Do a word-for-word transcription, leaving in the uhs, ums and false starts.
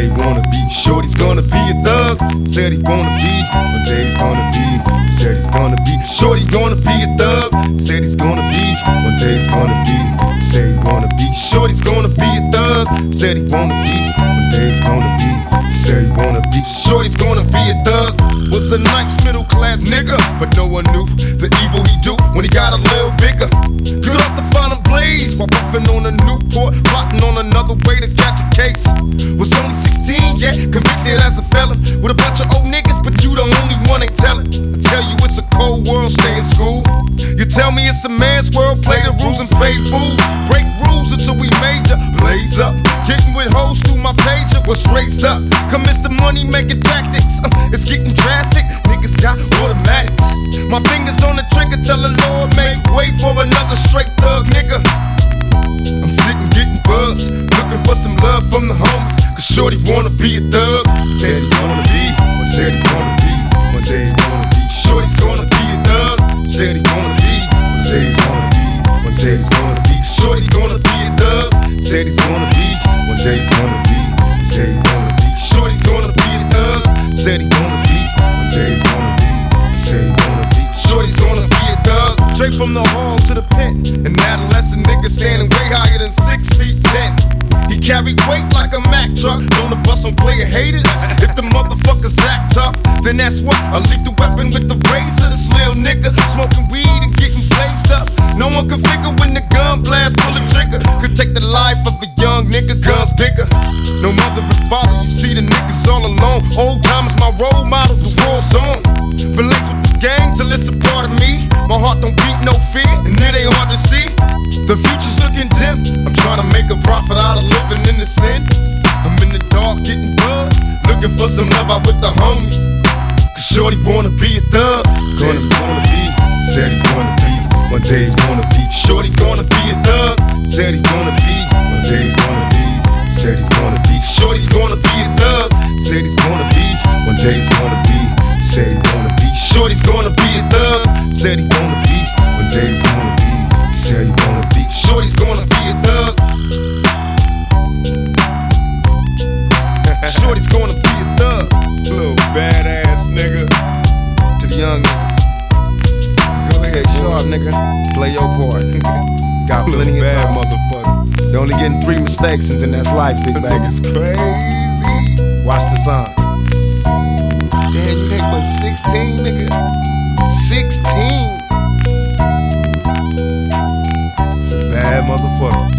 day he wanna be. Shorty's gonna be a thug. Said he wanna be. One day he's gonna be. Said he's gonna be. Shorty's gonna be a thug. Said he's gonna be. One day he's gonna be. Say he wanna be. Shorty's gonna be a thug. Said he wanna be. One day he's gonna be. Say he wanna be. Shorty's gonna be a thug. Was a nice middle class nigga, but no one knew the evil he do when he got a little bigger. Good off the final blaze while puffing on a Newport, plotting on another way to catch a case. Was only sixteen, yeah, convicted as a felon with a bunch of old niggas, but you the only one ain't telling. I tell you it's a cold world, stay in school. You tell me it's a man's world, play the rules and fade fool. Break rules until we major, blaze up. Getting with hoes through my pager, what's raised up? Commence the money making tactics, uh, it's getting drastic. Niggas got automatics. My fingers on the trigger, tell the Lord make way for another straight thug nigga. I'm sitting getting buzzed, looking for some love from the homies, cause Shorty wanna be a thug. Said he wanna be, said he's gonna be, said he's gonna be. Shorty's gonna be a thug. Said he's gonna be, said he's gonna be, said he's gonna be. Shorty's gonna be a thug. Said he's gonna be, said he's gonna be, said he's gonna be. Shorty's gonna be a thug. Said he's gonna be, said he's gonna be, said he's gonna be. Shorty's gonna be a thug. Straight from the hall to the pit. An adolescent nigga standing way higher than six feet ten. He carried weight like a Mack truck. On the bus on player haters. If the motherfuckers act tough, then that's what a lethal weapon with the razor. This little nigga smoking weed and getting blazed up. No one can figure when the gun blast, pull the trigger. Could take the life of a young nigga, guns bigger. No mother and father, you see the niggas all alone. Old time is my role model, the war's on. Been laced with this game till it's a part of me. My heart don't beat no fear, and it ain't hard to see. The future's looking dim. I'm trying to make a profit out of living in the sin. I'm in the dark getting buzzed, looking for some love out with the homies. Cause Shorty wanna be a thug. Gonna wanna be, said he's gonna be. One day he's gonna be. Shorty's gonna be a thug. Said he's gonna be. One day he's gonna be. Said he's gonna be. Shorty's gonna be a thug. Said he's gonna be. One day he's gonna be. Said he's gonna be. Shorty's gonna be a thug. Said he's gonna be. One day he's gonna be. Said he wanna be. Shorty's gonna be a thug. Shorty's gonna be a thug. Little badass nigga. To the young niggas, go ahead, sharp nigga. Play your part. Got plenty of bad time. Motherfuckers. You're only getting three mistakes and then that's life, big bag. It's crazy. Watch the signs. Damn, you ain't but sixteen, nigga. sixteen. Bad motherfucker.